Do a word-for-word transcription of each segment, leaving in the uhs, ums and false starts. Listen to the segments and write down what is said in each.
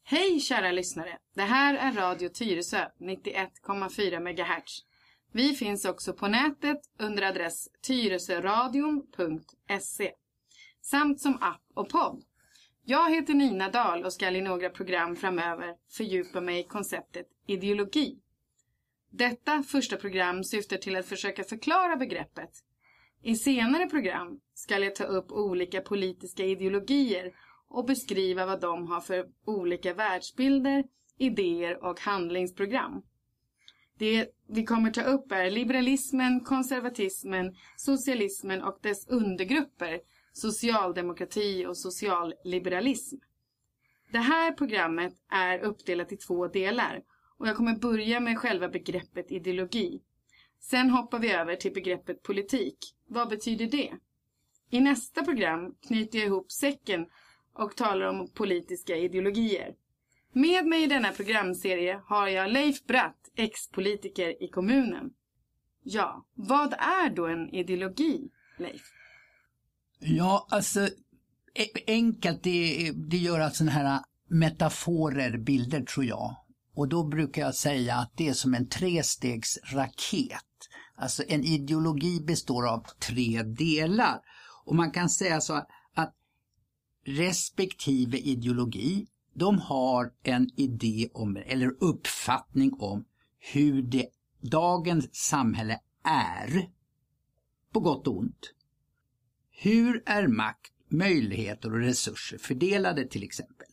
Hej kära lyssnare, det här är Radio Tyresö nittioett komma fyra megahertz. Vi finns också på nätet under adress tyresöradion punkt se samt som app och podd. Jag heter Nina Dahl och ska i några program framöver fördjupa mig i konceptet ideologi. Detta första program syftar till att försöka förklara begreppet. I senare program ska jag ta upp olika politiska ideologier och beskriva vad de har för olika världsbilder, idéer och handlingsprogram. Det vi kommer ta upp är liberalismen, konservatismen, socialismen och dess undergrupper, socialdemokrati och socialliberalism. Det här programmet är uppdelat i två delar och jag kommer börja med själva begreppet ideologi. Sen hoppar vi över till begreppet politik. Vad betyder det? I nästa program knyter jag ihop säcken och talar om politiska ideologier. Med mig i denna programserie har jag Leif Bratt, ex-politiker i kommunen. Ja, vad är då en ideologi, Leif? Ja, alltså enkelt, det, det gör alltså sådana här metaforer, bilder tror jag. Och då brukar jag säga att det är som en trestegsraket. Alltså en ideologi består av tre delar. Och man kan säga så att respektive ideologi, de har en idé om, eller uppfattning om hur det dagens samhälle är, på gott och ont. Hur är makt, möjligheter och resurser fördelade till exempel?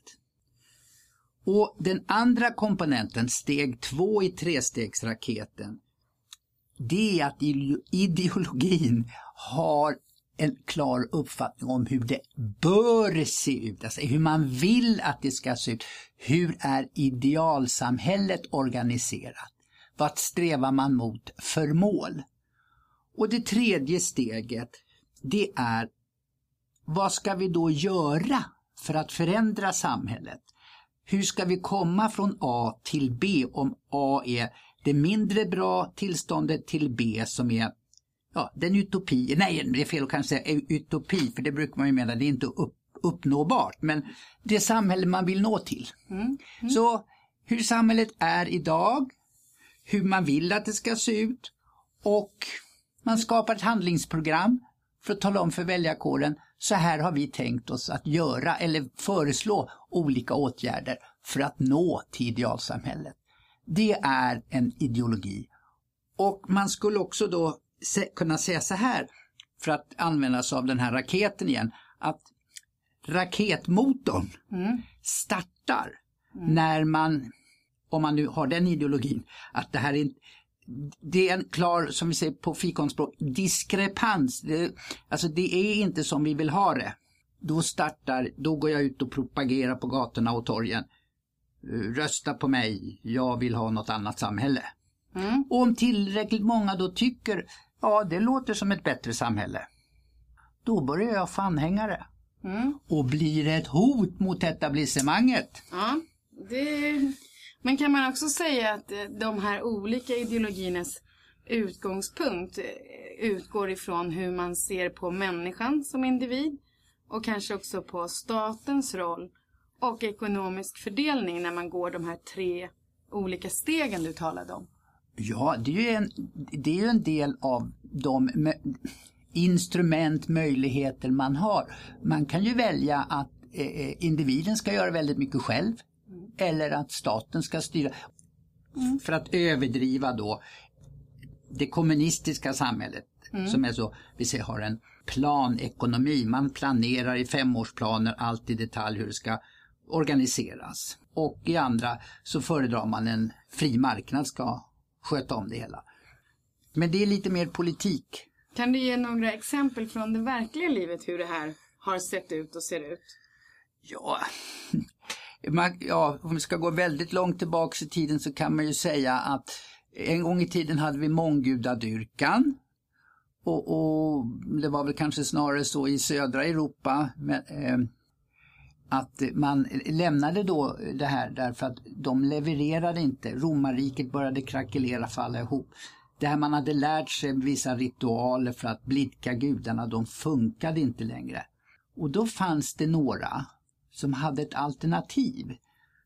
Och den andra komponenten, steg två i trestegsraketen, det är att ideologin har en klar uppfattning om hur det bör se ut, alltså hur man vill att det ska se ut. Hur är idealsamhället organiserat? Vad strävar man mot för mål? Och det tredje steget, det är vad ska vi då göra för att förändra samhället? Hur ska vi komma från A till B om A är det mindre bra tillståndet till B som är ja, den utopi, nej det är fel att kanske säga utopi för det brukar man ju mena, det är inte upp, uppnåbart men det samhälle man vill nå till. Mm. Mm. Så hur samhället är idag, hur man vill att det ska se ut och man skapar ett handlingsprogram för att tala om för väljarkåren så här har vi tänkt oss att göra eller föreslå olika åtgärder för att nå till idealsamhället. Det är en ideologi. Och man skulle också då se, kunna säga så här för att använda sig av den här raketen igen att raketmotorn mm. startar mm. när man, om man nu har den ideologin, att det här är det är en klar, som vi säger på fikonspråk, diskrepans. Det, alltså det är inte som vi vill ha det. Då startar, då går jag ut och propagerar på gatorna och torgen. Rösta på mig, jag vill ha något annat samhälle. Mm. Och om tillräckligt många då tycker, ja det låter som ett bättre samhälle. Då börjar jag få anhängare. Mm. Och blir ett hot mot etablissemanget. Ja, det... Men kan man också säga att de här olika ideologiernas utgångspunkt utgår ifrån hur man ser på människan som individ och kanske också på statens roll och ekonomisk fördelning när man går de här tre olika stegen du talade om? Ja, det är ju en, det är ju en del av de instrument, möjligheter man har. Man kan ju välja att eh, individen ska göra väldigt mycket själv. Eller att staten ska styra mm. för att överdriva då det kommunistiska samhället mm. som är så, vi säger har en planekonomi. Man planerar i femårsplaner allt i detalj hur det ska organiseras. Och i andra så föredrar man en fri marknad ska sköta om det hela. Men det är lite mer politik. Kan du ge några exempel från det verkliga livet hur det här har sett ut och ser ut? Ja... Man, ja, om vi ska gå väldigt långt tillbaka i tiden så kan man ju säga att en gång i tiden hade vi månggudadyrkan och, och det var väl kanske snarare så i södra Europa men, eh, att man lämnade då det här därför att de levererade inte, romarriket började krackelera, falla ihop. Det här man hade lärt sig vissa ritualer för att blidka gudarna, de funkade inte längre. Och då fanns det några som hade ett alternativ.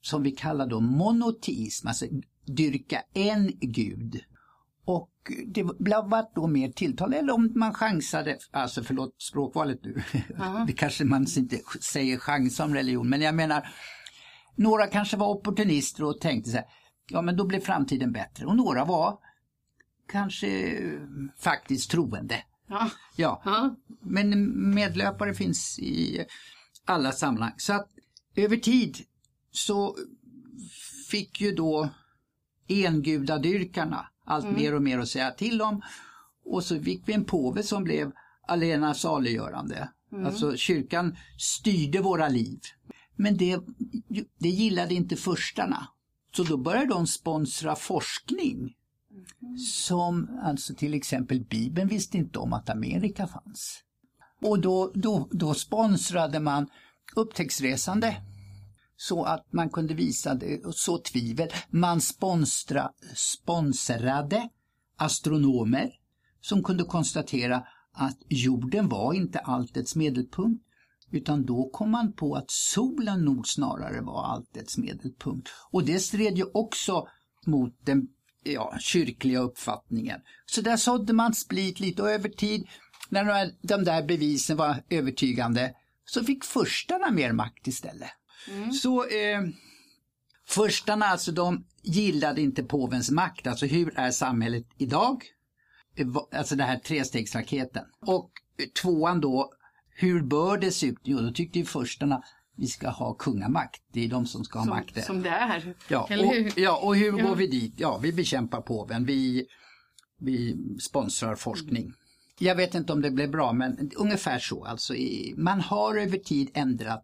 som vi kallar då monoteism, alltså dyrka en gud. Och det var då mer tilltal, eller om man chansade, alltså förlåt språkvalet nu, det kanske man inte säger chans om religion, men jag menar, några kanske var opportunister och tänkte så här, ja men då blir framtiden bättre, och några var kanske faktiskt troende. Ja. Ja. Ja. Men medlöpare finns i alla sammanhang. Så att över tid så fick ju då engudadyrkarna allt mm. mer och mer att säga till om. Och så fick vi en påve som blev allena saliggörande. Mm. Alltså kyrkan styrde våra liv. Men det, det gillade inte förstarna. Så då började de sponsra forskning. Mm. Som alltså till exempel Bibeln visste inte om att Amerika fanns. Och då, då, då sponsrade man upptäcktsresande. Så att man kunde visa det och så tvivel. Man sponsra, sponsrade astronomer som kunde konstatera att jorden var inte alltets medelpunkt. Utan då kom man på att solen nog snarare var alltets medelpunkt. Och det stred ju också mot den ja, kyrkliga uppfattningen. Så där sådde man split lite, och över tid när de där bevisen var övertygande så fick förstarna mer makt istället. Mm. Så eh, förstarna alltså, de gillade inte påvens makt. Alltså hur är samhället idag? Alltså det här trestegsraketen. Och tvåan då, hur bör det se ut? Jo, då tyckte ju förstarna vi ska ha kungamakt. Det är de som ska ha som, makten. Som det är. Ja, eller hur? Och, ja, och hur ja. går vi dit? Ja, vi bekämpar påven. Vi, vi sponsrar forskning. Mm. Jag vet inte om det blev bra, men ungefär så. Alltså, i, man har över tid ändrat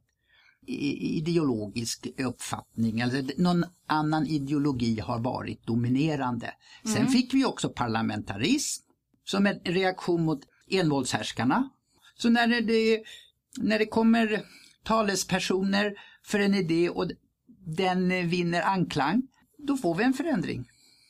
ideologisk uppfattning, eller någon annan ideologi har varit dominerande. Sen mm. fick vi också parlamentarism som en reaktion mot envåldshärskarna. Så när det, när det kommer talespersoner för en idé och den vinner anklang, då får vi en förändring.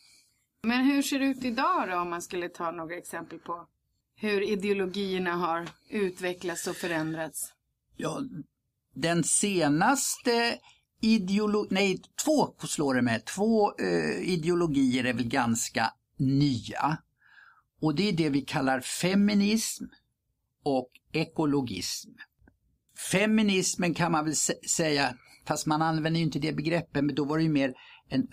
Men hur ser det ut idag då, om man skulle ta några exempel på hur ideologierna har utvecklats och förändrats? Ja, den senaste ideologi, nej två slår det med, två eh, ideologier är väl ganska nya. Och det är det vi kallar feminism och ekologism. Feminismen kan man väl säga, fast man använder ju inte det begreppet, men då var det ju mer en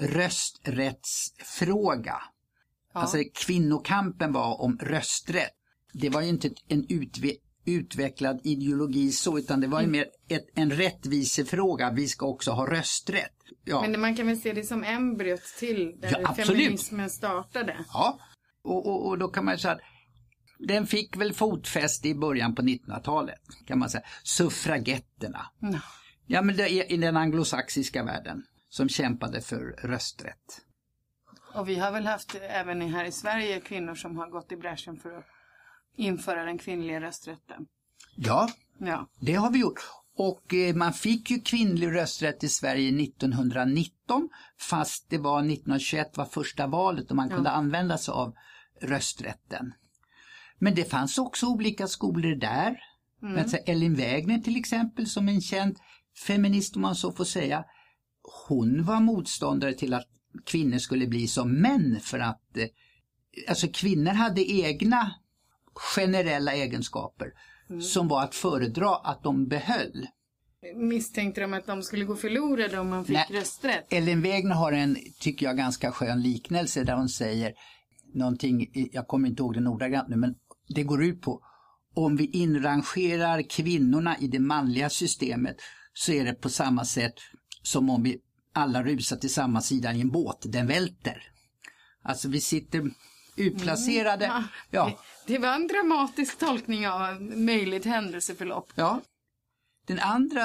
rösträttsfråga. Ja. Alltså kvinnokampen var om rösträtt. Det var ju inte en utve- utvecklad ideologi så, utan det var ju mer ett, en rättvisefråga. Vi ska också ha rösträtt. Ja. Men man kan väl se det som embryot till där ja, feminismen startade. Ja, och, och, och då kan man ju säga att den fick väl fotfäste i början på nittonhundratalet, kan man säga. Suffragetterna. Mm. Ja, men det är i den anglosaxiska världen som kämpade för rösträtt. Och vi har väl haft även här i Sverige kvinnor som har gått i bräschen för att införa den kvinnliga rösträtten. Ja, ja. det har vi gjort. Och eh, man fick ju kvinnlig rösträtt i Sverige nittonhundranitton, fast det var nittonhundratjugoett var första valet och man ja. kunde använda sig av rösträtten. Men det fanns också olika skolor där. Mm. Elin Wägner till exempel, som en känd feminist om man så får säga. Hon var motståndare till att kvinnor skulle bli som män, för att eh, alltså kvinnor hade egna generella egenskaper mm. som var att föredra att de behöll. Misstänkte de att de skulle gå förlorade om man fick Nej, rösträtt? Elin Wägner har en, tycker jag, ganska skön liknelse där hon säger någonting, jag kommer inte ihåg det ordagrant nu, men det går ut på: om vi inrangerar kvinnorna i det manliga systemet så är det på samma sätt som om vi alla rusar till samma sida i en båt, den välter. Alltså vi sitter utplacerade. Mm, ja. Ja. Det, det var en dramatisk tolkning av möjligt händelseförlopp. Ja. Den andra,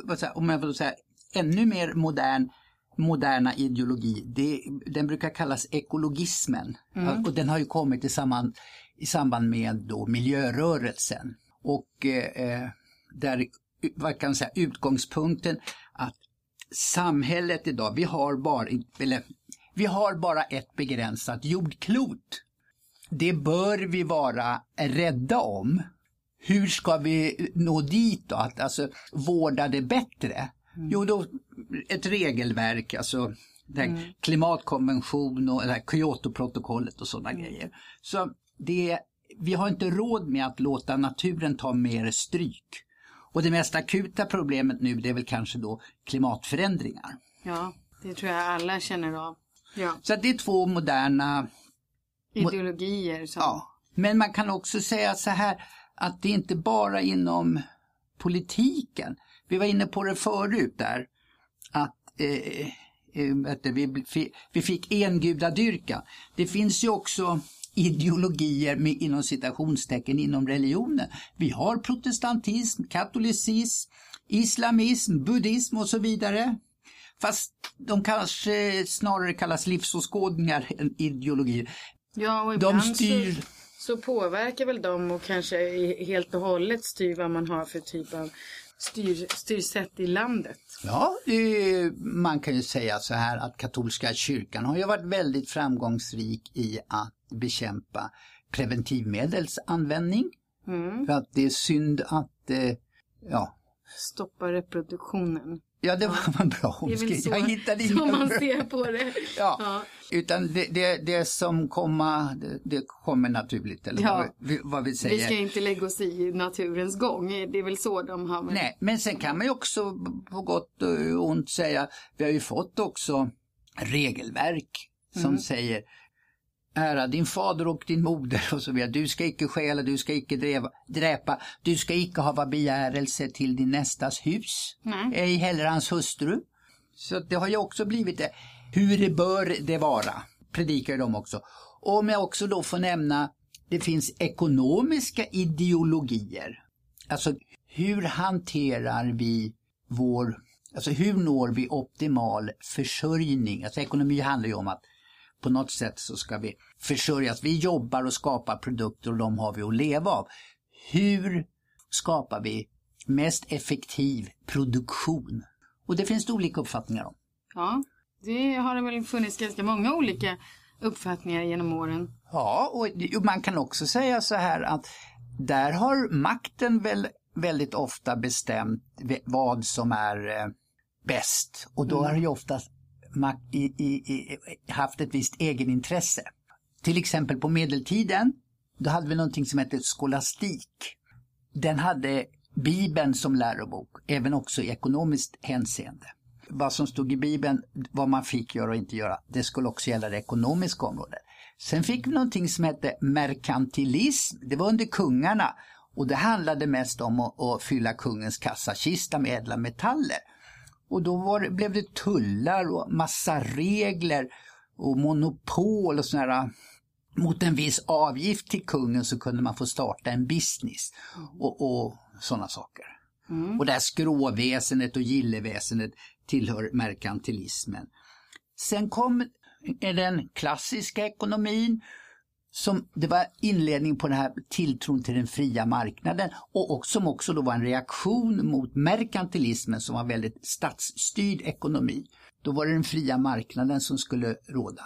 om jag får säga, ännu mer modern moderna ideologi, det, den brukar kallas ekologismen. Mm. Och den har ju kommit i samband, i samband med då miljörörelsen. Och eh, där, vad kan man säga, utgångspunkten att samhället idag, vi har bara, eller, vi har bara ett begränsat jordklot. Det bör vi vara rädda om. Hur ska vi nå dit då? Att alltså vårda det bättre? Mm. Jo, då ett regelverk, alltså Mm. klimatkonvention och det här Kyoto-protokollet och sådana mm. grejer. Så det, vi har inte råd med att låta naturen ta mer stryk. Och det mest akuta problemet nu, det är väl kanske då klimatförändringar. Ja, det tror jag alla känner av. Ja. Så det är två moderna ideologier. Som... Ja, men man kan också säga så här att det är inte bara inom politiken. Vi var inne på det förut där att eh, eh, vi, vi fick engudadyrkan. Det finns ju också ideologier med, inom citationstecken inom religionen. Vi har protestantism, katolicism, islamism, buddhism och så vidare. Fast de kanske snarare kallas livsåskådningar än ideologier. Ja, och ibland de styr... så, så påverkar väl de och kanske helt och hållet styr vad man har för typ av styr, styrsätt i landet. Ja, det, man kan ju säga så här att katolska kyrkan har ju varit väldigt framgångsrik i att bekämpa preventivmedelsanvändning. Mm. För att det är synd att, eh, ja... Stoppa reproduktionen. Ja, det var ja. bra omskrivet. Jag hittade inga som man ser på det. Ja, ja. Utan det, det, det som kommer, det, det kommer naturligt. Eller ja. vad, vad vi säger. Vi ska inte lägga oss i naturens gång. Det är väl så de har... Nej, men sen kan man ju också på gott och ont säga, vi har ju fått också regelverk som mm. säger ära din fader och din moder och så vidare. Du ska icke stjäla, du ska icke dräva, dräpa, du ska icke hava begärelse till din nästas hus. Nej. Ej heller hans hustru. Så det har ju också blivit det. Hur det bör det vara, predikar de också. Och om jag också då får nämna, det finns ekonomiska ideologier. Alltså hur hanterar vi vår, alltså hur når vi optimal försörjning? Alltså ekonomi handlar ju om att på något sätt så ska vi försörjas. Vi jobbar och skapar produkter och de har vi att leva av. Hur skapar vi mest effektiv produktion? Och det finns det olika uppfattningar om. Ja, det har det väl funnits ganska många olika uppfattningar genom åren. Ja, och man kan också säga så här att där har makten väl väldigt ofta bestämt vad som är eh, bäst. Och då har ju ofta makt i, i, i, haft ett visst egenintresse. Till exempel på medeltiden, då hade vi någonting som hette skolastik. Den hade Bibeln som lärobok, även också i ekonomiskt hänseende. Vad som stod i Bibeln, vad man fick göra och inte göra, det skulle också gälla det ekonomiska området. Sen fick vi någonting som hette merkantilism, det var under kungarna. Och det handlade mest om att, att fylla kungens kassakista med ädla metaller. Och då var det, blev det tullar och massa regler och monopol och sådär. Mot en viss avgift till kungen så kunde man få starta en business och, och sådana saker. Mm. Och det här skråväsendet och gilleväsendet tillhör merkantilismen. Sen kom den klassiska ekonomin. Som det var inledning på den här tilltron till den fria marknaden och också, som också då var en reaktion mot merkantilismen som var väldigt statsstyrd ekonomi. Då var det den fria marknaden som skulle råda.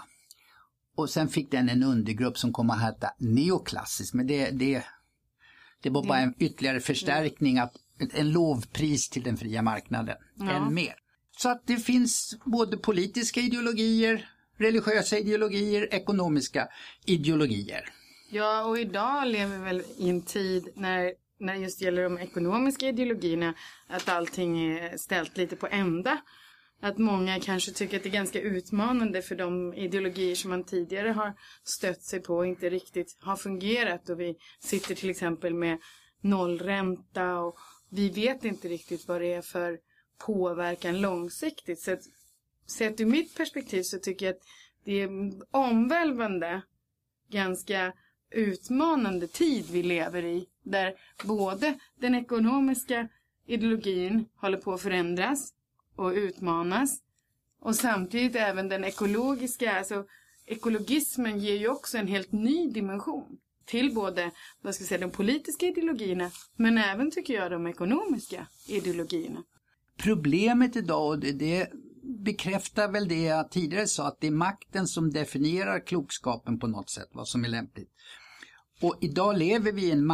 Och sen fick den en undergrupp som kom att heta neoklassisk, men det, det, det var bara en ytterligare förstärkning, att, en lovpris till den fria marknaden, ja. Än mer. Så att det finns både politiska ideologier, religiösa ideologier, ekonomiska ideologier. Ja, och idag lever vi väl i en tid när, när just gäller de ekonomiska ideologierna att allting är ställt lite på ända. Att många kanske tycker att det är ganska utmanande för de ideologier som man tidigare har stött sig på och inte riktigt har fungerat. Och vi sitter till exempel med nollränta och vi vet inte riktigt vad det är för påverkan långsiktigt. Så att, sett ur mitt perspektiv så tycker jag att det är omvälvande, ganska utmanande tid vi lever i. Där både den ekonomiska ideologin håller på att förändras och utmanas. Och samtidigt även den ekologiska, alltså ekologismen ger ju också en helt ny dimension till både, vad ska jag säga, de politiska ideologierna, men även tycker jag de ekonomiska ideologierna. Problemet idag, och det, det bekräftar väl det jag tidigare sa, att det är makten som definierar klokskapen på något sätt, vad som är lämpligt. Och idag lever vi i en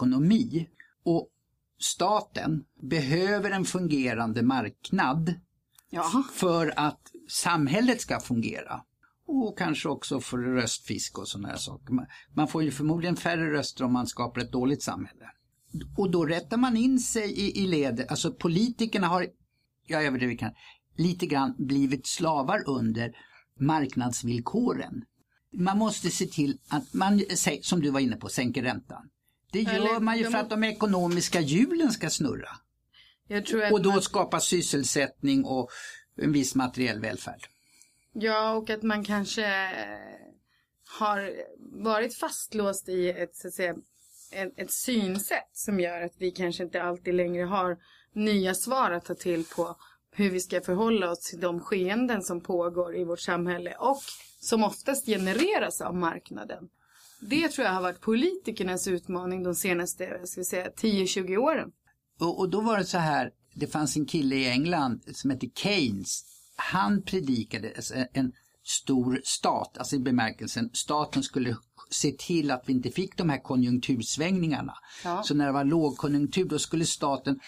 marknadsekonomi och staten behöver en fungerande marknad Ja. För att samhället ska fungera. Och kanske också för röstfisk och sådana här saker. Man, man får ju förmodligen färre röster om man skapar ett dåligt samhälle. Och då rättar man in sig i, i ledet. Alltså politikerna har, jag överdriver kan, lite grann blivit slavar under marknadsvillkoren. Man måste se till att man, som du var inne på, sänker räntan. Det gör Eller, man ju för att de ekonomiska hjulen ska snurra. Jag tror att och då man... skapa sysselsättning och en viss materiell välfärd. Ja, och att man kanske har varit fastlåst i ett, så att säga, ett, ett synsätt som gör att vi kanske inte alltid längre har nya svar att ta till på hur vi ska förhålla oss till de skeenden som pågår i vårt samhälle och som oftast genereras av marknaden. Det tror jag har varit politikernas utmaning de senaste ska vi säga, tio till tjugo åren. Och, och då var det så här, det fanns en kille i England som heter Keynes. Han predikade en stor stat, alltså i bemärkelsen staten skulle se till att vi inte fick de här konjunktursvängningarna. Ja. Så när det var lågkonjunktur då skulle staten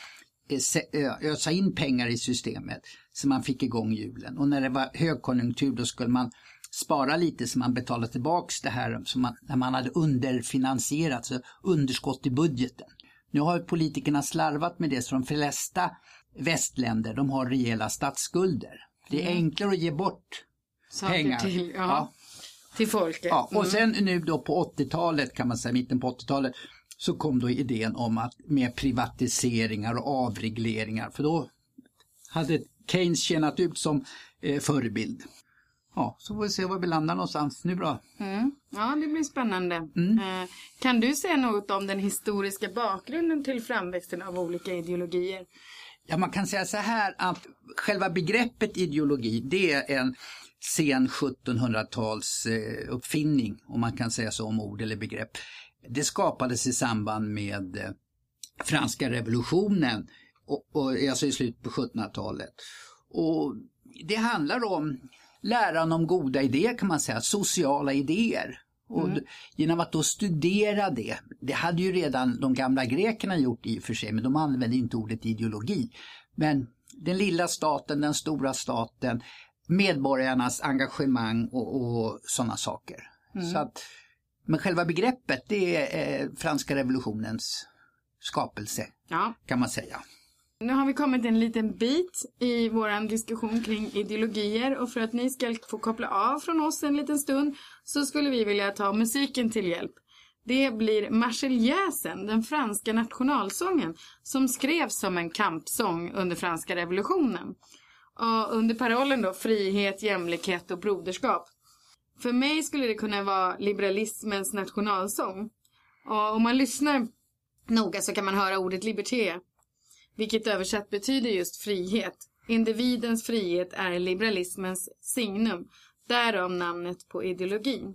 ösa in pengar i systemet så man fick igång hjulen. Och när det var högkonjunktur då skulle man spara lite så man betalade tillbaks det här som man, när man hade underfinansierat, så underskott i budgeten. Nu har politikerna slarvat med det, så de flesta västländer de har rejäla statsskulder. Det är mm. enklare att ge bort saker pengar till, ja, ja. till folket. Ja, och mm. sen nu då på åttiotalet kan man säga, mitten på åttiotalet så kom då idén om att med privatiseringar och avregleringar, för då hade Keynes tjänat ut som eh, förebild. Ja, så får vi se var vi landar någonstans. Nu bra. Mm. Ja, det blir spännande. Mm. Eh, kan du säga något om den historiska bakgrunden till framväxten av olika ideologier? Ja, man kan säga så här att själva begreppet ideologi, det är en sen sjuttonhundratals eh, uppfinning, om man kan säga så om ord eller begrepp. Det skapades i samband med eh, franska revolutionen och, och alltså i slutet på sjuttonhundratalet. Och det handlar om läran om goda idéer, kan man säga, sociala idéer. Och mm. genom att då studera det, det hade ju redan de gamla grekerna gjort i och för sig, men de använde inte ordet ideologi. Men den lilla staten, den stora staten, medborgarnas engagemang och, och sådana saker. Mm. Så att, men själva begreppet, det är eh, franska revolutionens skapelse, ja. Kan man säga. Nu har vi kommit en liten bit i våran diskussion kring ideologier, och för att ni ska få koppla av från oss en liten stund så skulle vi vilja ta musiken till hjälp. Det blir Marseljäsen, den franska nationalsången, som skrevs som en kampsång under franska revolutionen. Och under parollen då frihet, jämlikhet och broderskap. För mig skulle det kunna vara liberalismens nationalsång. Och om man lyssnar noga så kan man höra ordet liberté, vilket översatt betyder just frihet. Individens frihet är liberalismens signum. Därav namnet på ideologin.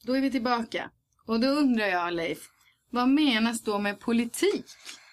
då är vi tillbaka. Och då undrar jag, Leif, vad menas då med politik?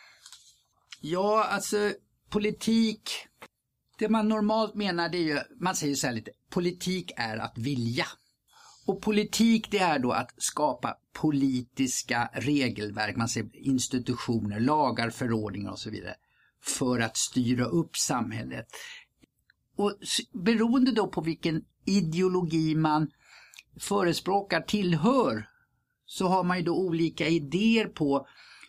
Ja, alltså politik, det man normalt menar det är ju, man säger så här lite, politik är att vilja. Och politik det är då att skapa politiska regelverk, man säger institutioner, lagar, förordningar och så vidare för att styra upp samhället. Och beroende då på vilken ideologi man förespråkar, tillhör, så har man ju då olika idéer på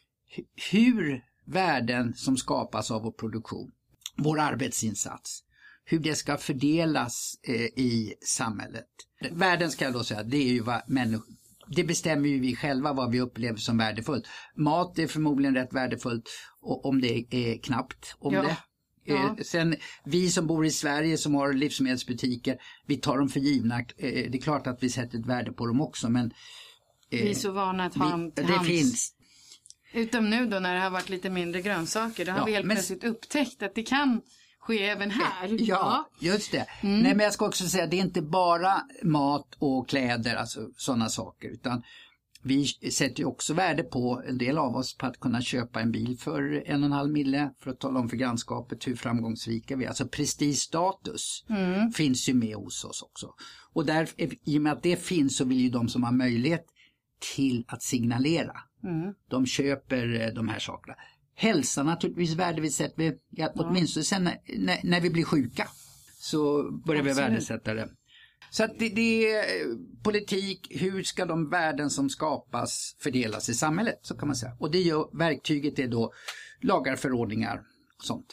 hur värden som skapas av vår produktion, vår arbetsinsats, hur det ska fördelas eh, i samhället. Värden ska jag då säga, det är ju vad människor, det bestämmer ju vi själva vad vi upplever som värdefullt. Mat är förmodligen rätt värdefullt och, om det är knappt om ja. det. Ja. Eh, sen vi som bor i Sverige som har livsmedelsbutiker, vi tar dem för givna. Eh, det är klart att vi sätter ett värde på dem också, men eh, vi är så vana att ha dem till det hands. Finns. Utom nu då när det har varit lite mindre grönsaker, då har Ja, vi helt men... plötsligt upptäckt att det kan ske även här. Ja, ja. Just det. Mm. Nej, men jag ska också säga att det är inte bara mat och kläder, alltså sådana saker, utan vi sätter ju också värde på, en del av oss, på att kunna köpa en bil för en och en halv mille för att tala om för grannskapet hur framgångsrika vi är. Alltså prestigestatus Mm. finns ju med hos oss också. Och där, i och med att det finns, så vill ju de som har möjlighet till att signalera. Mm. De köper de här sakerna. Hälsa naturligtvis värdesätter vi, ja, Ja. åtminstone sen när, när, när vi blir sjuka så börjar vi Absolut. värdesätta det. Så att det, det är politik, hur ska de värden som skapas fördelas i samhället, så kan man säga. Och det gör, verktyget är då lagar, förordningar och sånt.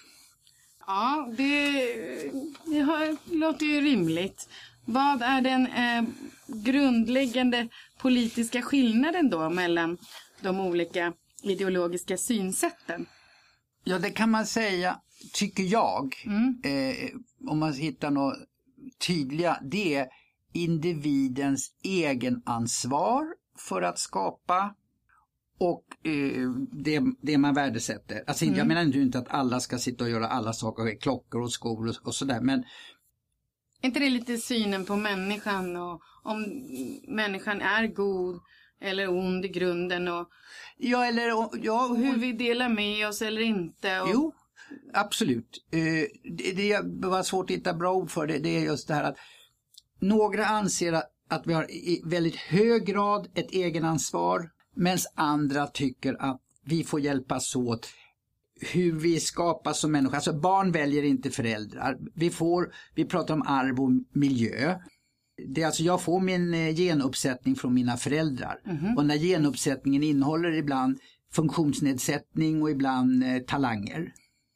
Ja, det, det har, låter ju rimligt. Vad är den eh, grundläggande politiska skillnaden då mellan de olika ideologiska synsätten? Ja, det kan man säga, tycker jag, Mm. eh, om man hittar något tydliga, det är individens egen ansvar för att skapa och eh, det, det man värdesätter. Alltså, mm. Jag menar inte att alla ska sitta och göra alla saker, klockor och skor och, och sådär, men Är inte det lite synen på människan och om människan är god eller ond i grunden och, ja, eller, ja, och hur vi delar med oss eller inte? Och... Jo, absolut. Eh, det, det var svårt att hitta bra ord för det. Det är just det här att några anser att, att vi har i väldigt hög grad ett egenansvar, medan andra tycker att vi får hjälpas åt hur vi skapas som människor. Alltså barn väljer inte föräldrar. Vi får, vi pratar om arv och miljö. Det är alltså, jag får min genuppsättning från mina föräldrar. Mm-hmm. Och när genuppsättningen innehåller ibland funktionsnedsättning och ibland eh, talanger.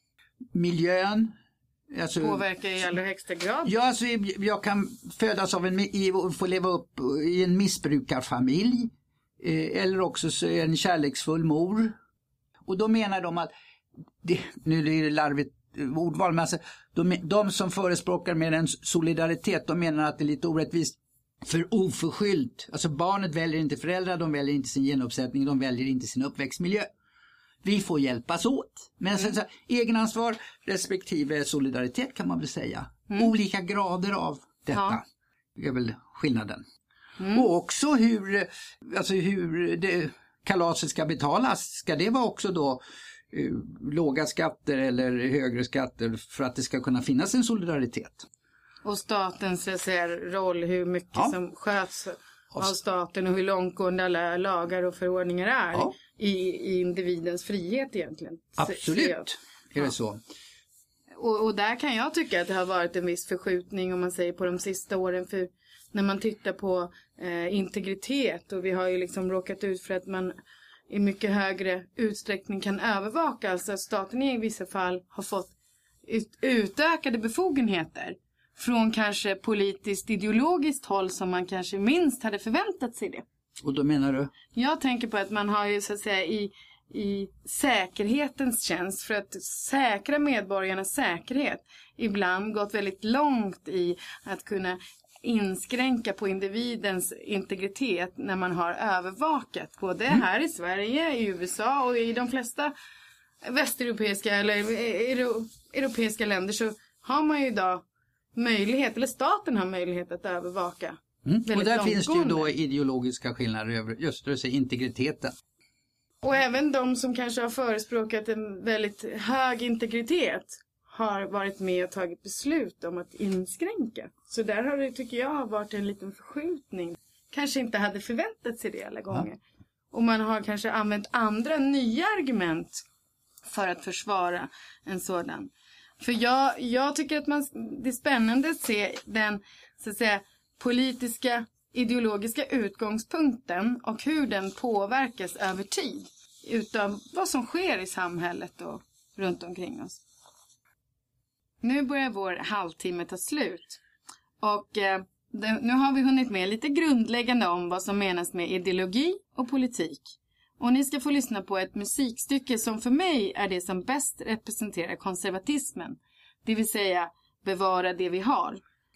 Miljön. Alltså, påverkar i allra högsta grad. Ja, alltså, jag kan födas av en, och få leva upp i en missbrukarfamilj. Eh, eller också så är jag en kärleksfull mor. Och då menar de att, det, nu är det larvigt ordval, men alltså, de, de som förespråkar med en solidaritet, de menar att det är lite orättvist för oförskyllt. Alltså barnet väljer inte föräldrar, de väljer inte sin genuppsättning, de väljer inte sin uppväxtmiljö. Vi får hjälpas åt. Men mm. så, egenansvar respektive solidaritet kan man väl säga. Mm. Olika grader av detta ja. är väl skillnaden. Mm. Och också hur, alltså hur det, kalaset ska betalas. Ska det vara också då uh, låga skatter eller högre skatter för att det ska kunna finnas en solidaritet? Och statens så säga, roll, hur mycket ja. som sköts av staten och hur långtgående alla lagar och förordningar är ja. i, i individens frihet egentligen. Absolut, är det ja. så. Och, och där kan jag tycka att det har varit en viss förskjutning om man säger på de sista åren, för när man tittar på eh, integritet, och vi har ju liksom råkat ut för att man i mycket högre utsträckning kan övervaka, alltså att staten i vissa fall har fått ut, utökade befogenheter från kanske politiskt ideologiskt håll som man kanske minst hade förväntat sig det. Och då menar du? Jag tänker på att man har ju så att säga i, i säkerhetens tjänst, för att säkra medborgarnas säkerhet, ibland gått väldigt långt i att kunna inskränka på individens integritet när man har övervakat både mm. här i Sverige, i U S A och i de flesta västeuropeiska eller euro, europeiska länder, så har man ju idag möjlighet, eller staten har möjlighet att övervaka Mm. Och där finns det ju då ideologiska skillnader över just det, integriteten. Och även de som kanske har förespråkat en väldigt hög integritet har varit med och tagit beslut om att inskränka. Så där har det, tycker jag, varit en liten förskjutning. Kanske inte hade förväntat sig det alla gånger. Ja. Och man har kanske använt andra nya argument för att försvara en sådan. För jag, jag tycker att man, det är spännande att se den, så att säga, politiska, ideologiska utgångspunkten och hur den påverkas över tid utav vad som sker i samhället och runt omkring oss. Nu börjar vår halvtimme ta slut och eh, det, nu har vi hunnit med lite grundläggande om vad som menas med ideologi och politik. Och ni ska få lyssna på ett musikstycke som för mig är det som bäst representerar konservatismen, det vill säga bevara det vi har.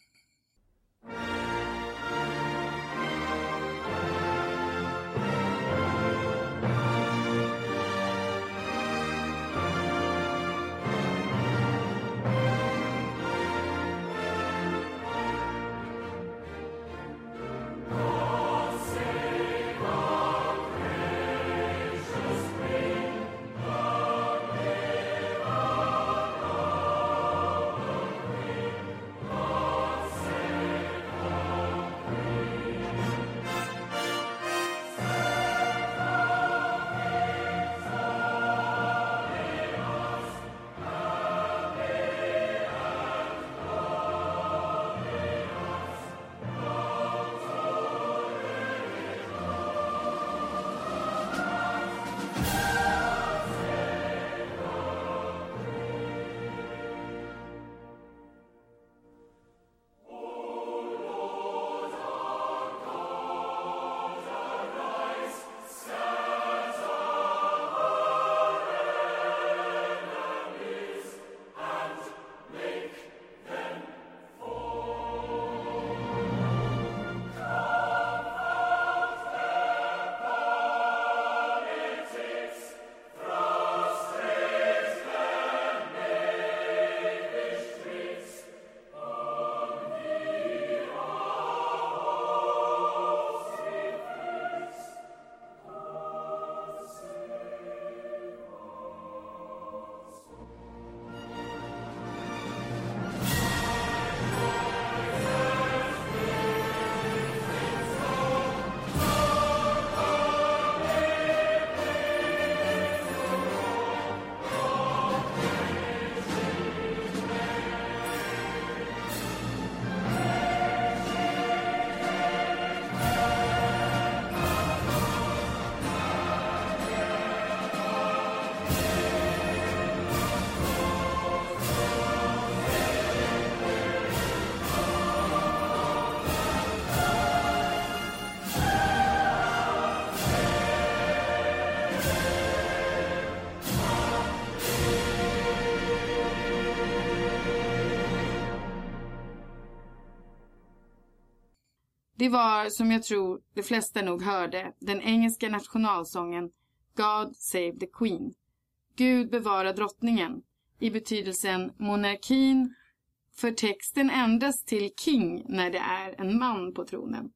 Det var, som jag tror de flesta nog hörde, den engelska nationalsången God Save the Queen. Gud bevara drottningen, i betydelsen monarkin, för texten ändras till king när det är en man på tronen.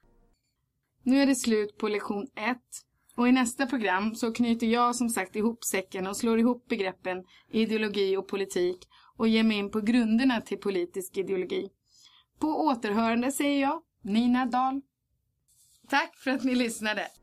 Nu är det slut på lektion ett och i nästa program så knyter jag som sagt ihop säcken och slår ihop begreppen ideologi och politik och ger mig in på grunderna till politisk ideologi. På återhörande säger jag, Nina Dahl. Tack för att ni lyssnade.